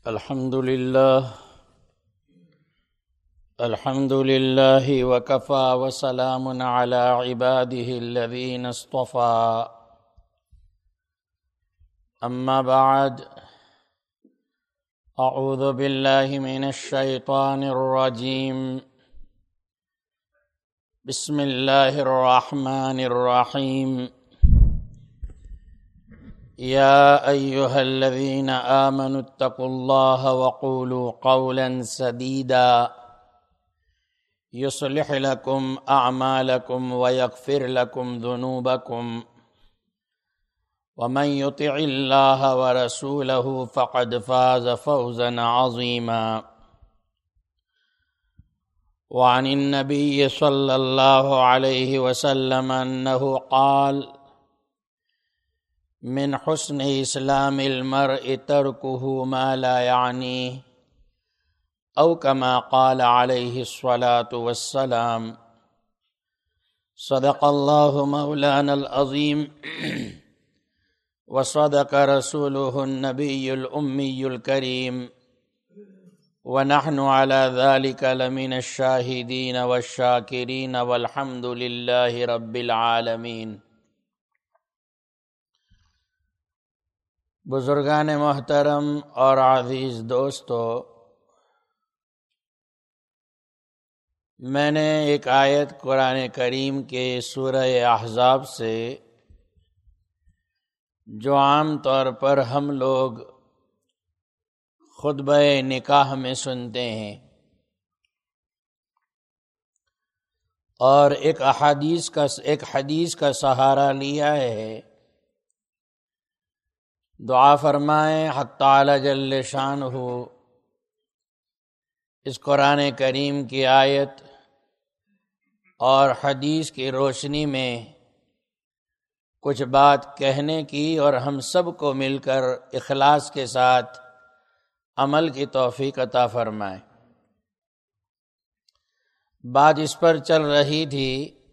الحمد لله وكفى وسلام على عباده الذين اصطفى أما بعد أعوذ بالله من الشيطان الرجيم بسم الله الرحمن الرحيم يا أيها الذين آمنوا اتقوا الله وقولوا قولا سديدا يصلح لكم أعمالكم ويغفر لكم ذنوبكم ومن يطع الله ورسوله فقد فاز فوزا عظيما وعن النبي صلى الله عليه وسلم أنه قال من حسن اسلام المرء تركه ما لا يعنيه او كما قال عليه الصلاة والسلام صدق الله مولانا العظيم وصدق رسوله النبي الأمي الكريم ونحن على ذلك لمن الشاهدين والشاكرين والحمد لله رب العالمين۔ بزرگان محترم اور عزیز دوستو، میں نے ایک آیت قرآن کریم کے سورہ احزاب سے جو عام طور پر ہم لوگ خطبہ نکاح میں سنتے ہیں، اور ایک حدیث کا سہارا لیا ہے، دعا فرمائیں حق تعالی جل شانہ اس قرآن کریم کی آیت اور حدیث کی روشنی میں کچھ بات کہنے کی اور ہم سب کو مل کر اخلاص کے ساتھ عمل کی توفیق عطا فرمائے۔ بات اس پر چل رہی تھی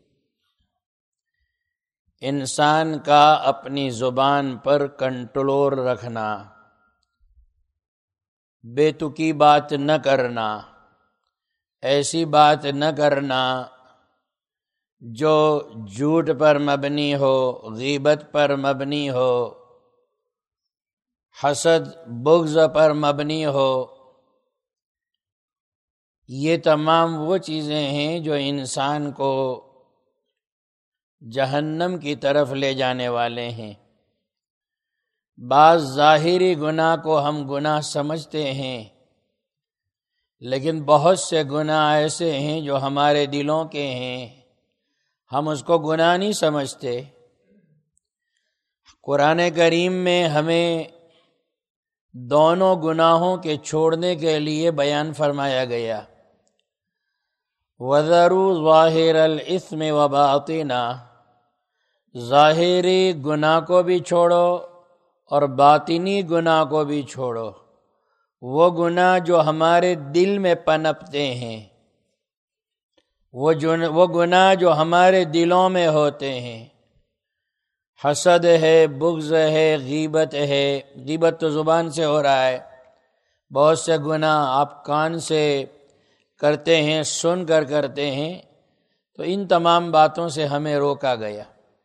انسان کا اپنی زبان پر کنٹرول رکھنا، بے تکی بات نہ کرنا، ایسی بات نہ کرنا جو جھوٹ پر مبنی ہو، غیبت پر مبنی ہو، حسد بغض پر مبنی ہو۔ یہ تمام وہ چیزیں ہیں جو انسان کو جہنم کی طرف لے جانے والے ہیں۔ بعض ظاہری گناہ کو ہم گناہ سمجھتے ہیں، لیکن بہت سے گناہ ایسے ہیں جو ہمارے دلوں کے ہیں، ہم اس کو گناہ نہیں سمجھتے۔ قرآن کریم میں ہمیں دونوں گناہوں کے چھوڑنے کے لیے بیان فرمایا گیا، وَذَرُوا ظَاهِرَ الْإِثْمِ وَبَاطِنَهُ، ظاہری گناہ کو بھی چھوڑو اور باطنی گناہ کو بھی چھوڑو، وہ گناہ جو ہمارے دل میں پنپتے ہیں، وہ گناہ جو ہمارے دلوں میں ہوتے ہیں، حسد ہے، بغض ہے، غیبت ہے۔ غیبت تو زبان سے ہو رہا ہے، بہت سے گناہ آپ کان سے کرتے ہیں، سن کر کرتے ہیں، تو ان تمام باتوں سے ہمیں روکا گیا۔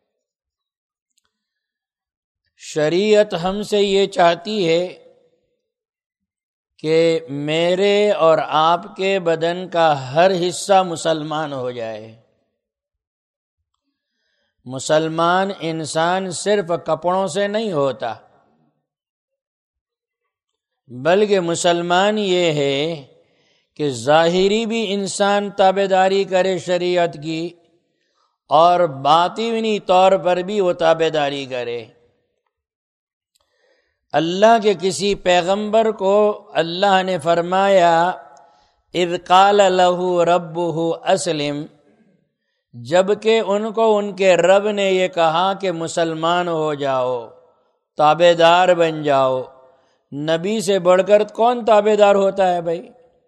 شریعت ہم سے یہ چاہتی ہے کہ میرے اور آپ کے بدن کا ہر حصہ مسلمان ہو جائے۔ مسلمان انسان صرف کپڑوں سے نہیں ہوتا، بلکہ مسلمان یہ ہے کہ ظاہری بھی انسان تابعداری کرے شریعت کی، اور باطنی طور پر بھی وہ تابعداری کرے۔ اللہ کے کسی پیغمبر کو اللہ نے فرمایا اذ قال له ربه اسلم، جبکہ ان کو ان کے رب نے یہ کہا کہ مسلمان ہو جاؤ، تابعدار بن جاؤ۔ نبی سے بڑھ کر کون تابعدار ہوتا ہے بھائی؟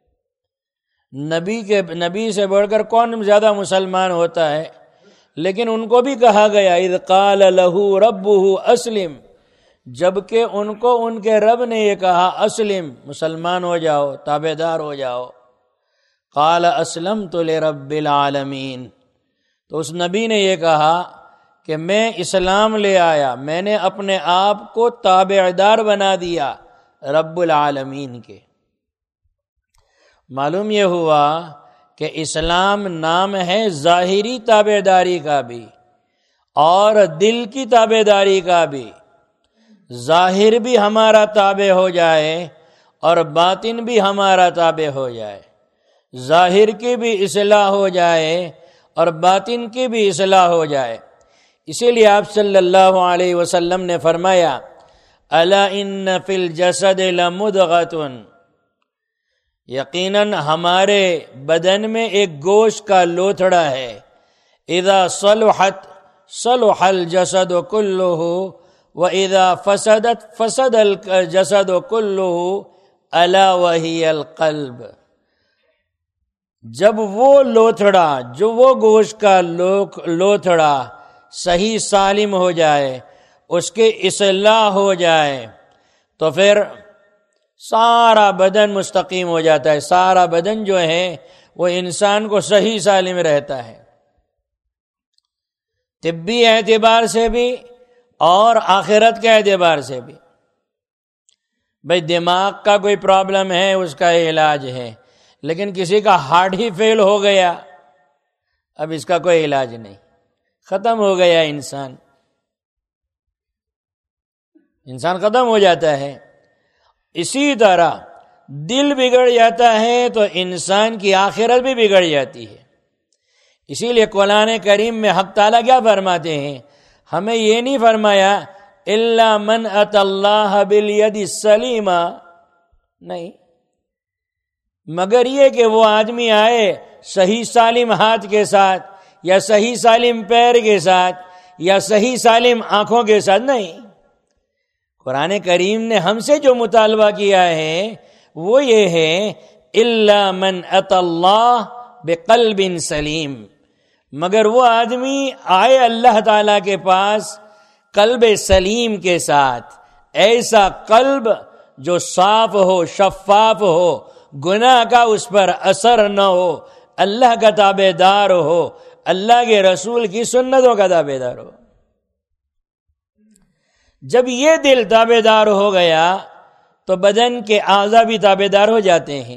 نبی سے بڑھ کر کون زیادہ مسلمان ہوتا ہے؟ لیکن ان کو بھی کہا گیا اذ قال له ربه اسلم، جبکہ ان کو ان کے رب نے یہ کہا اسلم، مسلمان ہو جاؤ، تابع دار ہو جاؤ۔ قال اسلمت لرب العالمین، تو اس نبی نے یہ کہا کہ میں اسلام لے آیا، میں نے اپنے آپ کو تابع دار بنا دیا رب العالمین کے۔ معلوم یہ ہوا کہ اسلام نام ہے ظاہری تابع داری کا بھی اور دل کی تابع داری کا بھی۔ ظاہر بھی ہمارا تابع ہو جائے اور باطن بھی ہمارا تابع ہو جائے، ظاہر کی بھی اصلاح ہو جائے اور باطن کی بھی اصلاح ہو جائے۔ اسی لیے آپ صلی اللہ علیہ وسلم نے فرمایا الا ان فی الجسد لمضغۃ، یقیناً ہمارے بدن میں ایک گوشت کا لوتھڑا ہے، اذا صلحت صلح الجسد کلہ واذا فسدت فسد الجسد کلہ الا وہی القلب۔ جب وہ لوتھڑا، جو وہ گوشت کا لوتھڑا صحیح سالم ہو جائے، اس کی اصلاح ہو جائے، تو پھر سارا بدن مستقیم ہو جاتا ہے، سارا بدن جو ہے وہ انسان کو صحیح سالم رہتا ہے، طبی اعتبار سے بھی اور آخرت کے اعتبار سے بھی۔ بھئی دماغ کا کوئی پرابلم ہے، اس کا علاج ہے، لیکن کسی کا ہارٹ ہی فیل ہو گیا، اب اس کا کوئی علاج نہیں، ختم ہو گیا انسان ختم ہو جاتا ہے۔ اسی طرح دل بگڑ جاتا ہے تو انسان کی آخرت بھی بگڑ جاتی ہے۔ اسی لیے قرآن کریم میں حق تعالیٰ کیا فرماتے ہیں؟ ہمیں یہ نہیں فرمایا الا من اتى اللہ بالید السلیمہ، نہیں، مگر یہ کہ وہ آدمی آئے صحیح سالم ہاتھ کے ساتھ یا صحیح سالم پیر کے ساتھ یا صحیح سالم آنکھوں کے ساتھ، نہیں۔ قرآن کریم نے ہم سے جو مطالبہ کیا ہے وہ یہ ہے الا من اتى اللہ بقلب سلیم، مگر وہ آدمی آئے اللہ تعالی کے پاس قلب سلیم کے ساتھ، ایسا قلب جو صاف ہو، شفاف ہو، گناہ کا اس پر اثر نہ ہو، اللہ کا تابع دار ہو، اللہ کے رسول کی سنتوں کا تابع دار ہو۔ جب یہ دل تابع دار ہو گیا تو بدن کے اعضاء بھی تابع دار ہو جاتے ہیں۔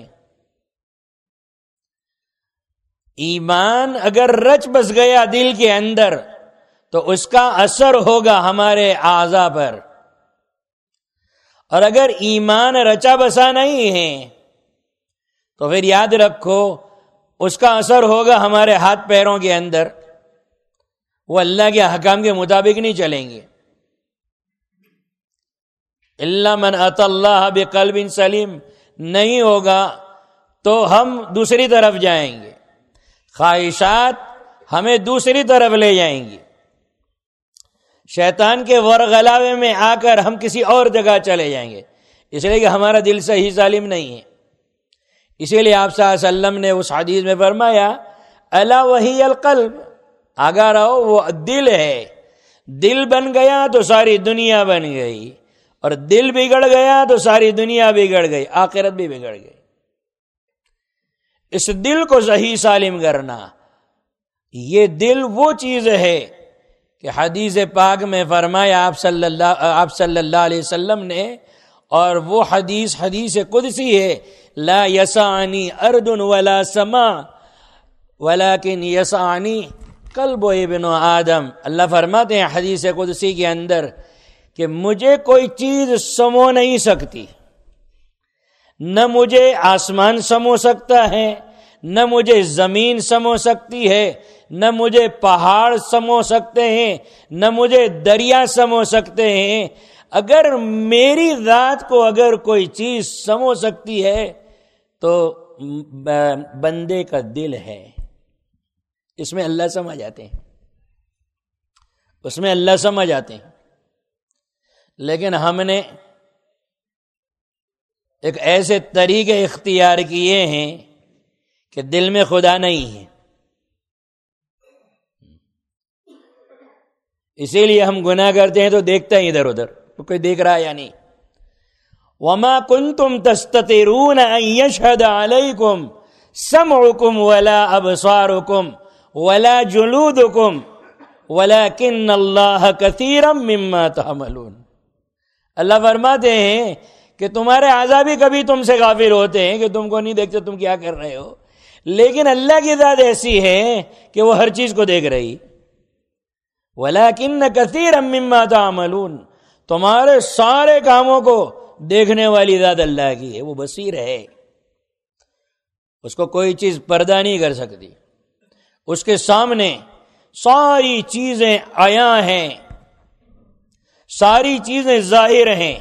ایمان اگر رچ بس گیا دل کے اندر تو اس کا اثر ہوگا ہمارے اعضاء پر، اور اگر ایمان رچا بسا نہیں ہے تو پھر یاد رکھو اس کا اثر ہوگا ہمارے ہاتھ پیروں کے اندر، وہ اللہ کے احکام کے مطابق نہیں چلیں گے۔ الا من اتى اللہ بقلب سلیم نہیں ہوگا تو ہم دوسری طرف جائیں گے، خواہشات ہمیں دوسری طرف لے جائیں گی، شیطان کے ورغلاوے میں آ کر ہم کسی اور جگہ چلے جائیں گے، اس لیے کہ ہمارا دل صحیح سالم نہیں ہے۔ اسی لیے آپ صلی اللہ علیہ وسلم نے اس حدیث میں فرمایا الا وہی القلب، آگاہ رہو وہ دل ہے، دل بن گیا تو ساری دنیا بن گئی، اور دل بگڑ گیا تو ساری دنیا بگڑ گئی، آخرت بھی بگڑ گئی۔ اس دل کو صحیح سالم کرنا، یہ دل وہ چیز ہے کہ حدیث پاک میں فرمایا آپ صلی اللہ علیہ وسلم نے، اور وہ حدیث قدسی ہے، لا یسعنی ارض ولا سماء ولکن یسعنی قلب ابن آدم۔ اللہ فرماتے ہیں حدیث قدسی کے اندر کہ مجھے کوئی چیز سمو نہیں سکتی، نہ مجھے آسمان سمو سکتا ہے، نہ مجھے زمین سمو سکتی ہے، نہ مجھے پہاڑ سمو سکتے ہیں، نہ مجھے دریا سمو سکتے ہیں۔ اگر میری ذات کو اگر کوئی چیز سمو سکتی ہے تو بندے کا دل ہے، اس میں اللہ سما جاتے ہیں، اس میں اللہ سما جاتے ہیں۔ لیکن ہم نے ایک ایسے طریقے اختیار کیے ہیں کہ دل میں خدا نہیں ہے، اسی لیے ہم گناہ کرتے ہیں تو دیکھتے ہیں ادھر ادھر، تو کوئی دیکھ رہا ہے یا نہیں. وما کنتم تستترون ان یشہد علیکم سمعکم ولا ابصارکم ولا جلودکم ولکن اللہ کثیرا مما تعملون. اللہ فرماتے ہیں کہ تمہارے اعضاء بھی کبھی تم سے غافل ہوتے ہیں کہ تم کو نہیں دیکھتے تم کیا کر رہے ہو، لیکن اللہ کی ذات ایسی ہے کہ وہ ہر چیز کو دیکھ رہی. وَلَكِنَّ كَثِيرًا مِّمَّا تَعْمَلُونَ، تمہارے سارے کاموں کو دیکھنے والی ذات اللہ کی ہے، وہ بصیر ہے، اس کو کوئی چیز پردہ نہیں کر سکتی، اس کے سامنے ساری چیزیں عیاں ہیں، ساری چیزیں ظاہر ہیں.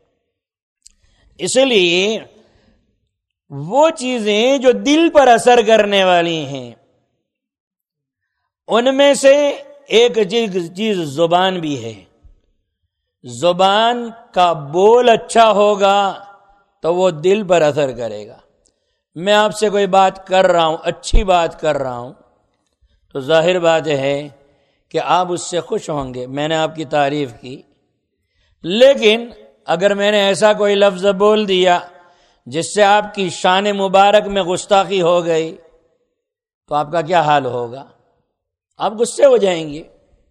اس لیے وہ چیزیں جو دل پر اثر کرنے والی ہیں ان میں سے ایک چیز زبان بھی ہے. زبان کا بول اچھا ہوگا تو وہ دل پر اثر کرے گا. میں آپ سے کوئی بات کر رہا ہوں، اچھی بات کر رہا ہوں، تو ظاہر بات ہے کہ آپ اس سے خوش ہوں گے، میں نے آپ کی تعریف کی. لیکن اگر میں نے ایسا کوئی لفظ بول دیا جس سے آپ کی شان مبارک میں گستاخی ہو گئی تو آپ کا کیا حال ہوگا؟ آپ غصے ہو جائیں گے.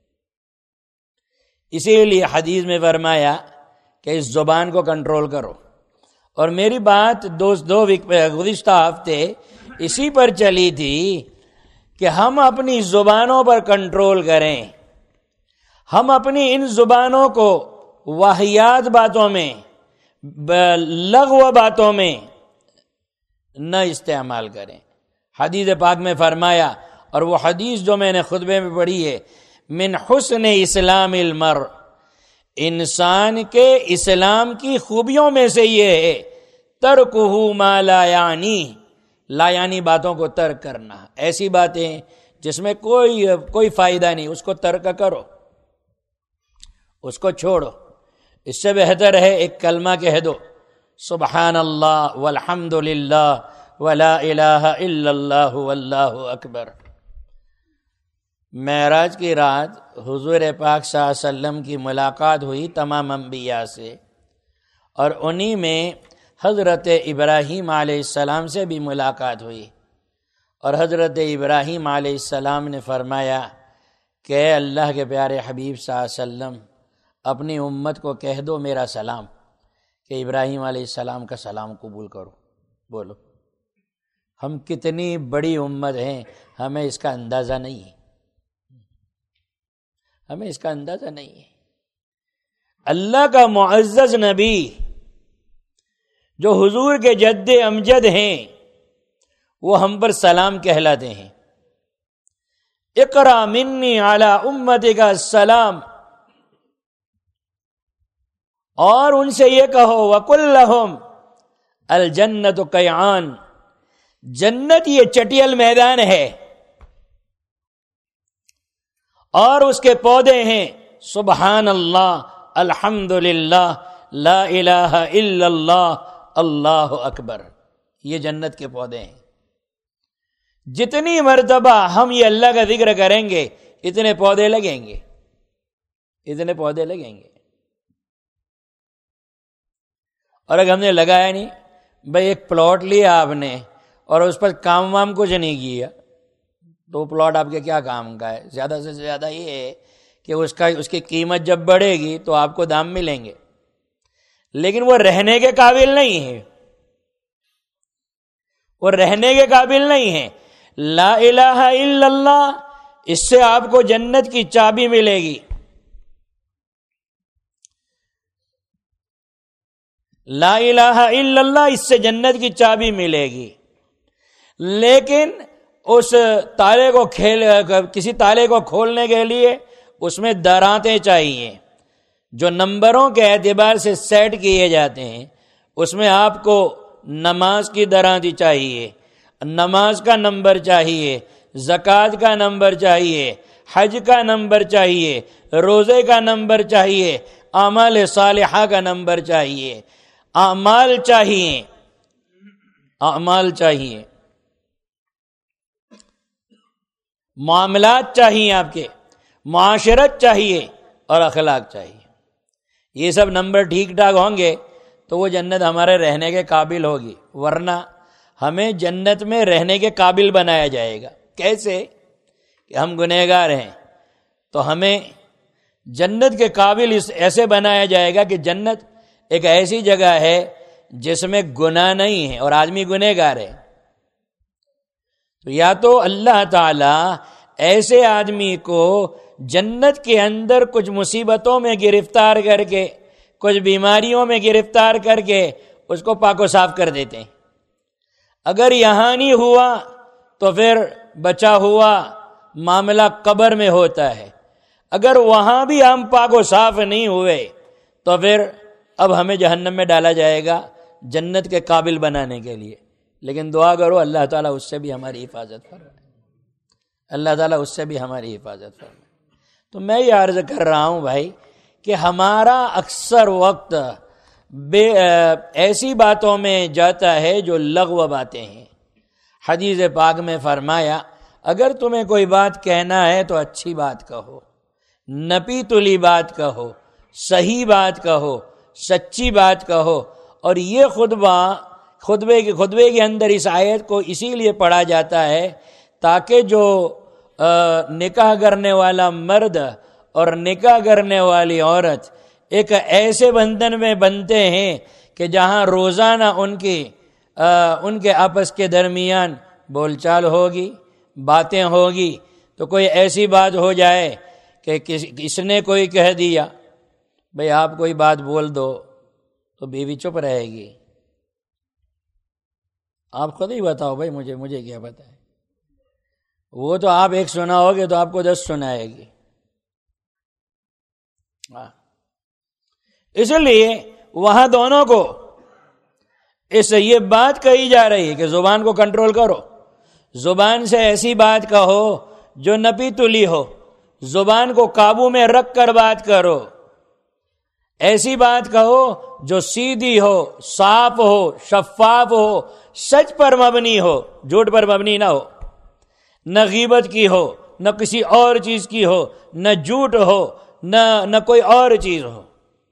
اسی لیے حدیث میں فرمایا کہ اس زبان کو کنٹرول کرو. اور میری بات گزشتہ ہفتے اسی پر چلی تھی کہ ہم اپنی زبانوں پر کنٹرول کریں. ہم اپنی ان زبانوں کو واہیات باتوں میں، لغو باتوں میں نہ استعمال کریں. حدیث پاک میں فرمایا، اور وہ حدیث جو میں نے خطبے میں پڑھی ہے، من حسن اسلام المرء، انسان کے اسلام کی خوبیوں میں سے یہ ہے ترکہ ما لا یعنی باتوں کو ترک کرنا. ایسی باتیں جس میں کوئی فائدہ نہیں، اس کو ترک کرو، اس کو چھوڑو. اس سے بہتر ہے ایک کلمہ کہہ دو، سبحان اللہ والحمد للہ ولا الہ الا اللہ واللہ اکبر. معراج کی رات حضور پاک صلی اللہ علیہ وسلم کی ملاقات ہوئی تمام انبیاء سے، اور انہی میں حضرت ابراہیم علیہ السلام سے بھی ملاقات ہوئی. اور حضرت ابراہیم علیہ السلام نے فرمایا کہ اے اللہ کے پیارے حبیب صلی اللہ علیہ وسلم، اپنی امت کو کہہ دو میرا سلام، کہ ابراہیم علیہ السلام کا سلام قبول کرو. بولو، ہم کتنی بڑی امت ہیں، ہمیں اس کا اندازہ نہیں ہے، ہمیں اس کا اندازہ نہیں ہے. اللہ کا معزز نبی جو حضور کے جد امجد ہیں وہ ہم پر سلام کہلاتے ہیں. اقرا منی علی امتک السلام، اور ان سے یہ کہو وقل لہم الجنت قیعان، جنت یہ چٹیل میدان ہے اور اس کے پودے ہیں سبحان اللہ، الحمد للہ، لا الہ الا اللہ، اللہ اکبر. یہ جنت کے پودے ہیں. جتنی مرتبہ ہم یہ اللہ کا ذکر کریں گے اتنے پودے لگیں گے، اتنے پودے لگیں گے. اور اگر ہم نے لگایا نہیں، بھائی ایک پلاٹ لیا آپ نے اور اس پر کام وام کچھ نہیں کیا، تو پلاٹ آپ کے کیا کام کا ہے؟ زیادہ سے زیادہ یہ ہے کہ اس کی قیمت جب بڑھے گی تو آپ کو دام ملیں گے، لیکن وہ رہنے کے قابل نہیں ہے، وہ رہنے کے قابل نہیں ہے. لا الہ الا اللہ، اس سے آپ کو جنت کی چابی ملے گی. لا الہ الا اللہ، اس سے جنت کی چابی ملے گی. لیکن اس تالے کو کسی تالے کو کھولنے کے لیے اس میں درانتیں چاہیے جو نمبروں کے اعتبار سے سیٹ کیے جاتے ہیں. اس میں آپ کو نماز کی درانتی چاہیے، نماز کا نمبر چاہیے، زکوٰۃ کا نمبر چاہیے، حج کا نمبر چاہیے، روزے کا نمبر چاہیے، اعمال صالحہ کا نمبر چاہیے، اعمال چاہیے، اعمال چاہیے، معاملات چاہیے، آپ کے معاشرت چاہیے اور اخلاق چاہیے. یہ سب نمبر ٹھیک ٹھاک ہوں گے تو وہ جنت ہمارے رہنے کے قابل ہوگی، ورنہ ہمیں جنت میں رہنے کے قابل بنایا جائے گا۔ کیسے؟ کہ ہم گنہگار ہیں تو ہمیں جنت کے قابل ایسے بنایا جائے گا کہ جنت ایک ایسی جگہ ہے جس میں گناہ نہیں ہے اور آدمی گنہگار ہے۔ تو یا تو اللہ تعالی ایسے آدمی کو جنت کے اندر کچھ مصیبتوں میں گرفتار کر کے، کچھ بیماریوں میں گرفتار کر کے اس کو پاک و صاف کر دیتے ہیں۔ اگر یہاں نہیں ہوا تو پھر بچا ہوا معاملہ قبر میں ہوتا ہے۔ اگر وہاں بھی ہم پاک و صاف نہیں ہوئے تو پھر اب ہمیں جہنم میں ڈالا جائے گا جنت کے قابل بنانے کے لیے۔ لیکن دعا کرو اللہ تعالیٰ اس سے بھی ہماری حفاظت فرمائے، اللہ تعالیٰ اس سے بھی ہماری حفاظت فرمائے۔ تو میں یہ عرض کر رہا ہوں بھائی کہ ہمارا اکثر وقت ایسی باتوں میں جاتا ہے جو لغو باتیں ہیں۔ حدیث پاک میں فرمایا اگر تمہیں کوئی بات کہنا ہے تو اچھی بات کہو، نپی تلی بات کہو، صحیح بات کہو، سچی بات کہو۔ اور یہ خطبے کے اندر اس آیت کو اسی لیے پڑھا جاتا ہے تاکہ جو نکاح کرنے والا مرد اور نکاح کرنے والی عورت ایک ایسے بندھن میں بنتے ہیں کہ جہاں روزانہ ان کے آپس کے درمیان بول چال ہوگی، باتیں ہوگی۔ تو کوئی ایسی بات ہو جائے کہ اس نے کوئی کہہ دیا بھئی آپ کوئی بات بول دو تو بیوی چپ رہے گی، آپ خود ہی بتاؤ بھائی مجھے کیا پتہ ہے۔ وہ تو آپ ایک سناؤ گے تو آپ کو 10 سنائے گی۔ اس لیے وہاں دونوں کو اس سے یہ بات کہی جا رہی ہے کہ زبان کو کنٹرول کرو، زبان سے ایسی بات کہو جو نپی تلی ہو، زبان کو قابو میں رکھ کر بات کرو، ایسی بات کہو جو سیدھی ہو، صاف ہو، شفاف ہو، سچ پر مبنی ہو، جھوٹ پر مبنی نہ ہو، نہ غیبت کی ہو، نہ کسی اور چیز کی ہو، نہ جھوٹ ہو، نہ کوئی اور چیز ہو۔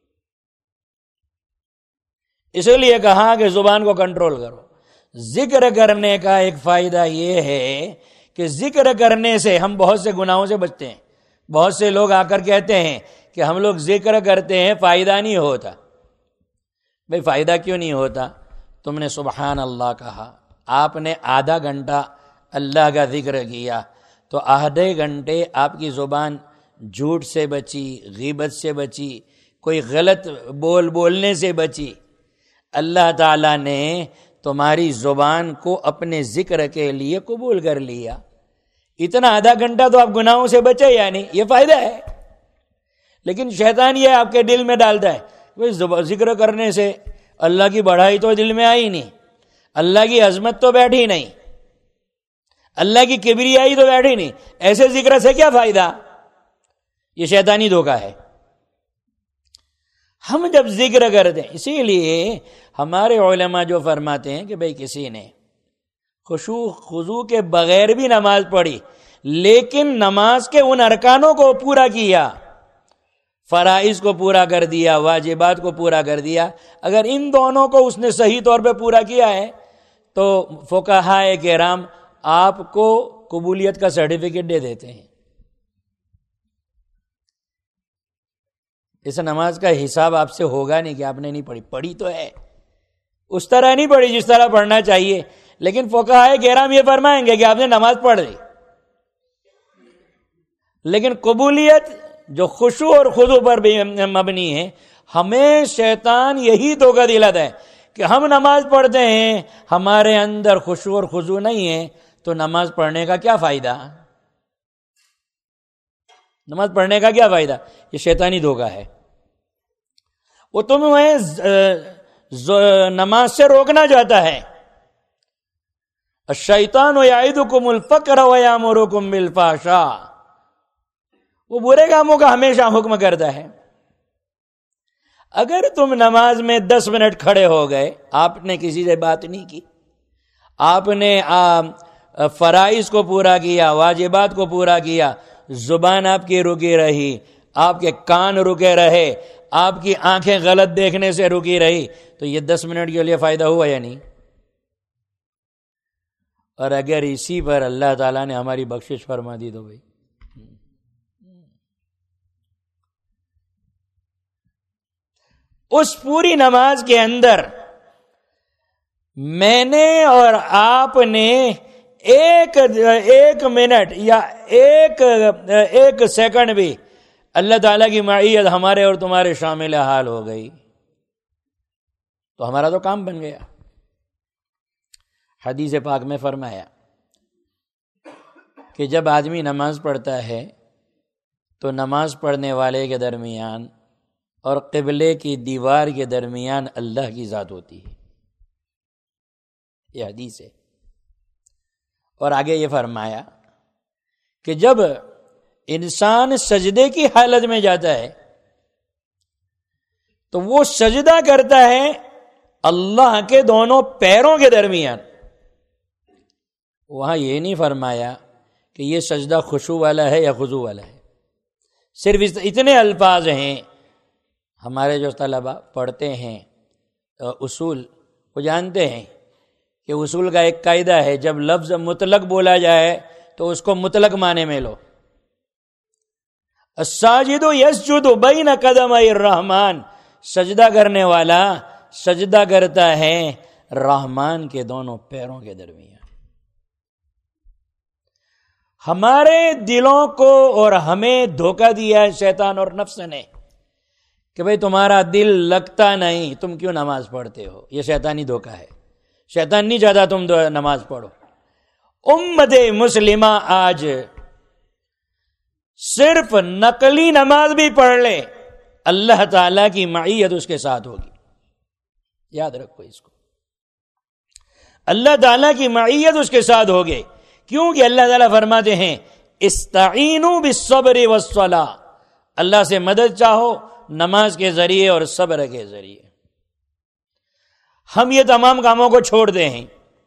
اس لیے کہا کہ زبان کو کنٹرول کرو۔ ذکر کرنے کا ایک فائدہ یہ ہے کہ ذکر کرنے سے ہم بہت سے گناہوں سے بچتے ہیں۔ بہت سے لوگ آ کر کہتے ہیں کہ ہم لوگ ذکر کرتے ہیں فائدہ نہیں ہوتا۔ بھئی فائدہ کیوں نہیں ہوتا؟ تم نے سبحان اللہ کہا، آپ نے آدھا گھنٹہ اللہ کا ذکر کیا تو آدھے گھنٹے آپ کی زبان جھوٹ سے بچی، غیبت سے بچی، کوئی غلط بولنے سے بچی۔ اللہ تعالیٰ نے تمہاری زبان کو اپنے ذکر کے لیے قبول کر لیا۔ اتنا آدھا گھنٹہ تو آپ گناہوں سے بچے، یعنی یہ فائدہ ہے۔ لیکن شیطان یہ آپ کے دل میں ڈالتا ہے ذکر کرنے سے اللہ کی بڑائی تو دل میں آئی نہیں، اللہ کی عظمت تو بیٹھی نہیں، اللہ کی کبریائی تو بیٹھی نہیں، ایسے ذکر سے کیا فائدہ؟ یہ شیطانی دھوکہ ہے۔ ہم جب ذکر کرتے ہیں، اسی لیے ہمارے علماء جو فرماتے ہیں کہ بھئی کسی نے خشوع خضوع کے بغیر بھی نماز پڑھی لیکن نماز کے ان ارکانوں کو پورا کیا، فرائض کو پورا کر دیا، واجبات کو پورا کر دیا، اگر ان دونوں کو اس نے صحیح طور پہ پورا کیا ہے تو فقہائے کرام آپ کو قبولیت کا سرٹیفکیٹ دے دیتے ہیں۔ اس نماز کا حساب آپ سے ہوگا نہیں کہ آپ نے نہیں پڑھی، پڑھی تو ہے، اس طرح نہیں پڑھی جس طرح پڑھنا چاہیے، لیکن فقہائے کرام یہ فرمائیں گے کہ آپ نے نماز پڑھ لی۔ لیکن قبولیت جو خشوع اور خضوع پر مبنی ہے، ہمیں شیطان یہی دھوکہ دلاتا ہے کہ ہم نماز پڑھتے ہیں، ہمارے اندر خشوع اور خضوع نہیں ہے، تو نماز پڑھنے کا کیا فائدہ؟ نماز پڑھنے کا کیا فائدہ؟ یہ شیطانی دھوکہ ہے۔ وہ تمہیں نماز سے روکنا چاہتا ہے۔ الشیطان یعدکم الفقر ویامرکم بالفحشاء، وہ برے کاموں کا ہمیشہ حکم کرتا ہے۔ اگر تم نماز میں 10 منٹ کھڑے ہو گئے، آپ نے کسی سے بات نہیں کی، آپ نے فرائض کو پورا کیا، واجبات کو پورا کیا، زبان آپ کی رکی رہی، آپ کے کان رکے رہے، آپ کی آنکھیں غلط دیکھنے سے رکی رہی تو یہ 10 منٹ کے لیے فائدہ ہوا یا نہیں؟ اور اگر اسی پر اللہ تعالیٰ نے ہماری بخشش فرما دی تو بھائی اس پوری نماز کے اندر میں نے اور آپ نے ایک منٹ یا ایک سیکنڈ بھی اللہ تعالیٰ کی معیت ہمارے اور تمہارے شامل حال ہو گئی تو ہمارا تو کام بن گیا۔ حدیث پاک میں فرمایا کہ جب آدمی نماز پڑھتا ہے تو نماز پڑھنے والے کے درمیان اور قبلے کی دیوار کے درمیان اللہ کی ذات ہوتی ہے، یہ حدیث ہے۔ اور آگے یہ فرمایا کہ جب انسان سجدے کی حالت میں جاتا ہے تو وہ سجدہ کرتا ہے اللہ کے دونوں پیروں کے درمیان۔ وہاں یہ نہیں فرمایا کہ یہ سجدہ خشوع والا ہے یا خضوع والا ہے، صرف اتنے الفاظ ہیں۔ ہمارے جو طلبہ پڑھتے ہیں اصول وہ جانتے ہیں کہ اصول کا ایک قاعدہ ہے، جب لفظ مطلق بولا جائے تو اس کو مطلق معنی میں لو۔ الساجد یسجد بین قدمی الرحمن، سجدہ کرنے والا سجدہ کرتا ہے رحمان کے دونوں پیروں کے درمیان۔ ہمارے دلوں کو اور ہمیں دھوکہ دیا ہے شیطان اور نفس نے کہ بھئی تمہارا دل لگتا نہیں، تم کیوں نماز پڑھتے ہو؟ یہ شیطانی دھوکہ ہے۔ شیطان نہیں چاہتا تم نماز پڑھو۔ امت مسلمہ آج صرف نقلی نماز بھی پڑھ لے اللہ تعالیٰ کی معیت اس کے ساتھ ہوگی، یاد رکھو اس کو، اللہ تعالیٰ کی معیت اس کے ساتھ ہوگی، کیونکہ اللہ تعالیٰ فرماتے ہیں استعینوا بالصبر والصلاۃ، اللہ سے مدد چاہو نماز کے ذریعے اور صبر کے ذریعے۔ ہم یہ تمام کاموں کو چھوڑ دیں ہیں،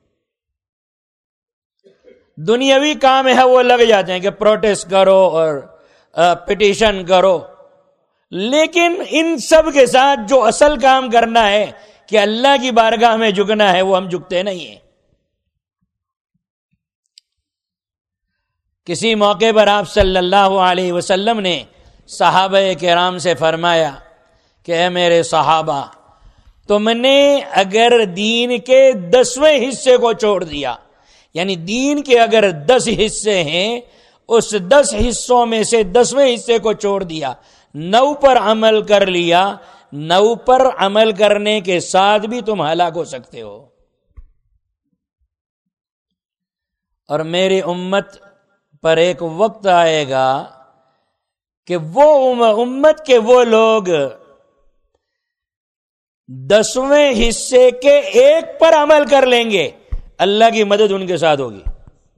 دنیاوی کام ہے وہ لگ جاتے ہیں کہ پروٹیسٹ کرو اور پٹیشن کرو، لیکن ان سب کے ساتھ جو اصل کام کرنا ہے کہ اللہ کی بارگاہ میں جھکنا ہے وہ ہم جھکتے نہیں ہیں۔ کسی موقع پر آپ صلی اللہ علیہ وسلم نے صحابہ کرام سے فرمایا کہ اے میرے صحابہ، تم نے اگر دین کے 10ویں حصے کو چھوڑ دیا، یعنی دین کے اگر 10 حصے ہیں، اس 10 حصوں میں سے 10ویں حصے کو چھوڑ دیا، 9 پر عمل کر لیا، 9 پر عمل کرنے کے ساتھ بھی تم ہلاک ہو سکتے ہو۔ اور میری امت پر ایک وقت آئے گا کہ وہ امت کے وہ لوگ 10ویں حصے کے 1 پر عمل کر لیں گے، اللہ کی مدد ان کے ساتھ ہوگی۔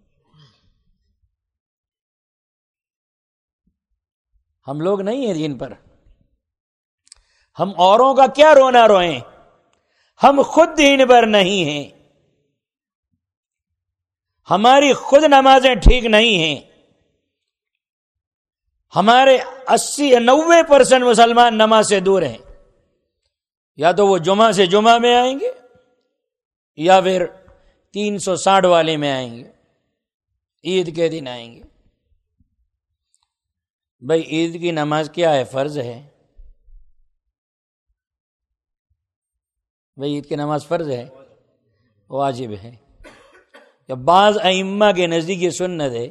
ہم لوگ نہیں ہیں دین پر، ہم اوروں کا کیا رونا روئیں، ہم خود دین پر نہیں ہیں، ہماری خود نمازیں ٹھیک نہیں ہیں، ہمارے 80-90% مسلمان نماز سے دور ہیں، یا تو وہ جمعہ سے جمعہ میں آئیں گے یا پھر 360 والے میں آئیں گے، عید کے دن آئیں گے۔ بھائی عید کی نماز کیا ہے؟ فرض ہے۔ بھائی عید کی نماز فرض ہے، واجب ہے، یا بعض ائمہ کے نزدیک یہ سنت ہے۔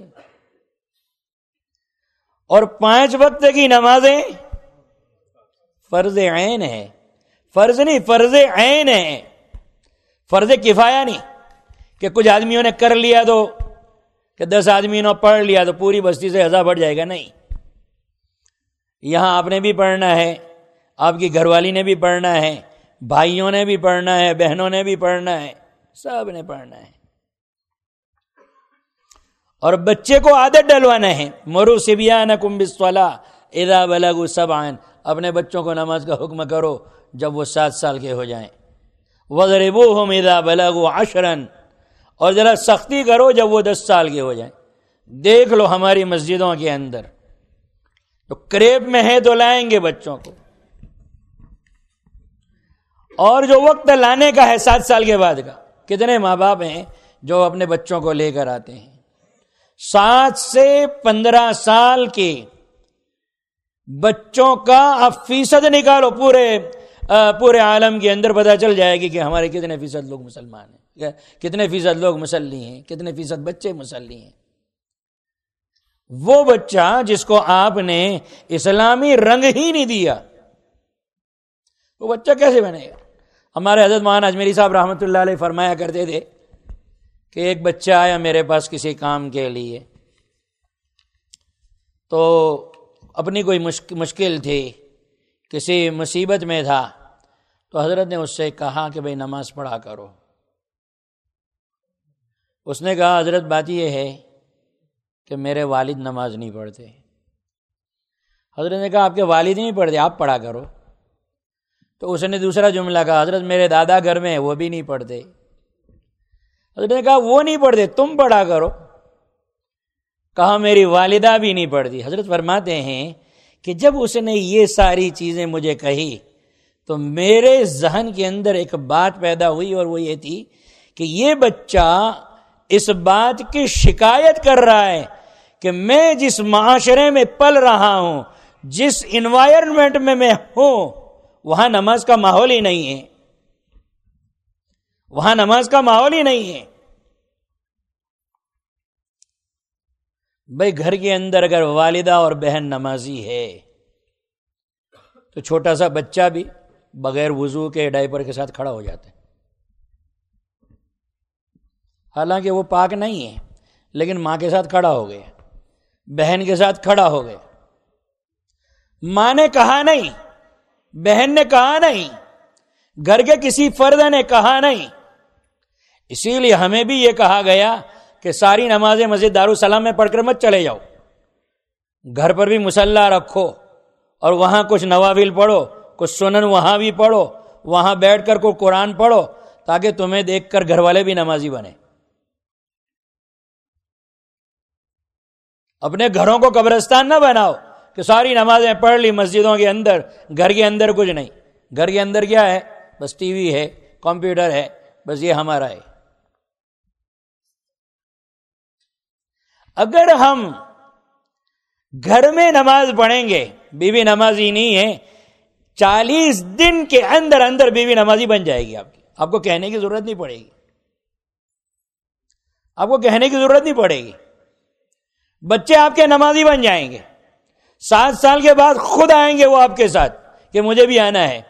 اور 5 وقت کی نمازیں فرض عین ہے، فرض نہیں، فرض عین ہے، فرض کفایہ نہیں کہ کچھ آدمیوں نے کر لیا تو کہ 10 آدمیوں نے پڑھ لیا تو پوری بستی سے ہزا بڑھ جائے گا، نہیں۔ یہاں آپ نے بھی پڑھنا ہے، آپ کی گھر والی نے بھی پڑھنا ہے، بھائیوں نے بھی پڑھنا ہے، بہنوں نے بھی پڑھنا ہے، سب نے پڑھنا ہے۔ اور بچے کو عادت ڈلوانا ہے، مروا صبیانکم بالصلاۃ اذا بلغوا 7، اپنے بچوں کو نماز کا حکم کرو جب وہ 7 سال کے ہو جائیں۔ وَضْرِبُوهُمْ اذا بلغوا 10، اور ذرا سختی کرو جب وہ 10 سال کے ہو جائیں۔ دیکھ لو ہماری مسجدوں کے اندر تو کریب میں ہے تو لائیں گے بچوں کو، اور جو وقت لانے کا ہے 7 سال کے بعد کا، کتنے ماں باپ ہیں جو اپنے بچوں کو لے کر آتے ہیں؟ 7 سے 15 سال کے بچوں کا آپ فیصد نکالو، پورے عالم کے اندر پتہ چل جائے گی کہ ہمارے کتنے فیصد لوگ مسلمان ہیں، کتنے فیصد لوگ مسلح ہیں، کتنے فیصد بچے مسلح ہیں۔ وہ بچہ جس کو آپ نے اسلامی رنگ ہی نہیں دیا، وہ بچہ کیسے بنے گا؟ ہمارے حضرت مولانا اجمیری صاحب رحمۃ اللہ علیہ فرمایا کرتے تھے کہ ایک بچہ آیا میرے پاس کسی کام کے لیے، تو اپنی کوئی مشکل تھی، کسی مصیبت میں تھا، تو حضرت نے اس سے کہا کہ بھئی نماز پڑھا کرو۔ اس نے کہا حضرت بات یہ ہے کہ میرے والد نماز نہیں پڑھتے۔ حضرت نے کہا آپ کے والد نہیں پڑھتے، آپ پڑھا کرو۔ تو اس نے دوسرا جملہ کہا حضرت میرے دادا گھر میں وہ بھی نہیں پڑھتے۔ حضرت نے کہا وہ نہیں پڑھتے تم پڑھا کرو۔ کہا میری والدہ بھی نہیں پڑھتی۔ حضرت فرماتے ہیں کہ جب اس نے یہ ساری چیزیں مجھے کہی تو میرے ذہن کے اندر ایک بات پیدا ہوئی، اور وہ یہ تھی کہ یہ بچہ اس بات کی شکایت کر رہا ہے کہ میں جس معاشرے میں پل رہا ہوں، جس انوائرمنٹ میں ہوں، وہاں نماز کا ماحول ہی نہیں ہے، وہاں نماز کا ماحول ہی نہیں ہے۔ بھئی گھر کے اندر اگر والدہ اور بہن نمازی ہے تو چھوٹا سا بچہ بھی بغیر وضو کے ڈائپر کے ساتھ کھڑا ہو جاتا ہے، حالانکہ وہ پاک نہیں ہے، لیکن ماں کے ساتھ کھڑا ہو گیا، بہن کے ساتھ کھڑا ہو گیا۔ ماں نے کہا نہیں، بہن نے کہا نہیں، گھر کے کسی فرد نے کہا نہیں، اسی لیے ہمیں بھی یہ کہا گیا کہ ساری نمازیں مسجد دارالسلام میں پڑھ کر مت چلے جاؤ، گھر پر بھی مصلی رکھو اور وہاں کچھ نوافل پڑھو، کچھ سنن وہاں بھی پڑھو، وہاں بیٹھ کر کوئی قرآن پڑھو، تاکہ تمہیں دیکھ کر گھر والے بھی نمازی بنے۔ اپنے گھروں کو قبرستان نہ بناؤ کہ ساری نمازیں پڑھ لی مسجدوں کے اندر، گھر کے اندر کچھ نہیں۔ گھر کے اندر کیا ہے؟ بس ٹی وی ہے، کمپیوٹر ہے، بس یہ ہمارا ہے۔ اگر ہم گھر میں نماز پڑھیں گے، بیوی نمازی نہیں ہے، 40 دن کے اندر اندر بیوی نمازی بن جائے گی آپ کو کہنے کی ضرورت نہیں پڑے گی، آپ کو کہنے کی ضرورت نہیں پڑے گی۔ بچے آپ کے نمازی بن جائیں گے، 7 سال کے بعد خود آئیں گے وہ آپ کے ساتھ کہ مجھے بھی آنا ہے۔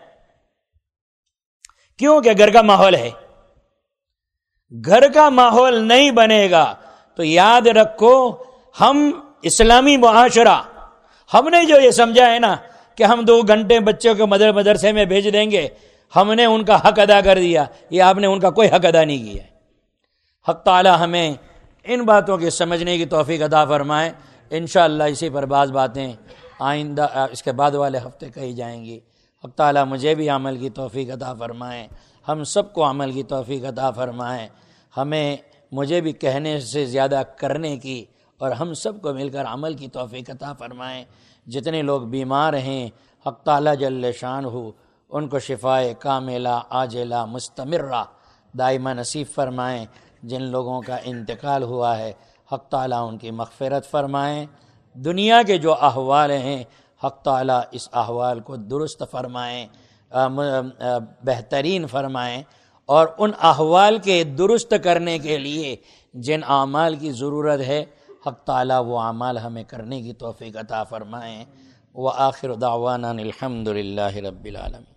کیوں کہ گھر کا ماحول ہے۔ گھر کا ماحول نہیں بنے گا تو یاد رکھو، ہم اسلامی معاشرہ، ہم نے جو یہ سمجھا ہے نا کہ ہم 2 گھنٹے بچوں کو مدرسے میں بھیج دیں گے، ہم نے ان کا حق ادا کر دیا، یہ آپ نے ان کا کوئی حق ادا نہیں کیا۔ حق تعالی ہمیں ان باتوں کے سمجھنے کی توفیق عطا فرمائے۔ انشاءاللہ اسی پر بعض باتیں آئندہ اس کے بعد والے ہفتے کہی جائیں گی۔ حق تعالی مجھے بھی عمل کی توفیق عطا فرمائے، ہم سب کو عمل کی توفیق عطا فرمائے، مجھے بھی کہنے سے زیادہ کرنے کی اور ہم سب کو مل کر عمل کی توفیق عطا فرمائے۔ جتنے لوگ بیمار ہیں حق تعالی جل شانہ ان کو شفائے کاملہ عاجلہ مستمرہ دائمہ نصیب فرمائیں۔ جن لوگوں کا انتقال ہوا ہے حق تعالی ان کی مغفرت فرمائیں۔ دنیا کے جو احوال ہیں حق تعالی اس احوال کو درست فرمائیں، بہترین فرمائیں، اور ان احوال کے درست کرنے کے لیے جن اعمال کی ضرورت ہے حق تعالی وہ اعمال ہمیں کرنے کی توفیق عطا فرمائیں۔ وآخر دعوانا الحمد للہ رب العالمین۔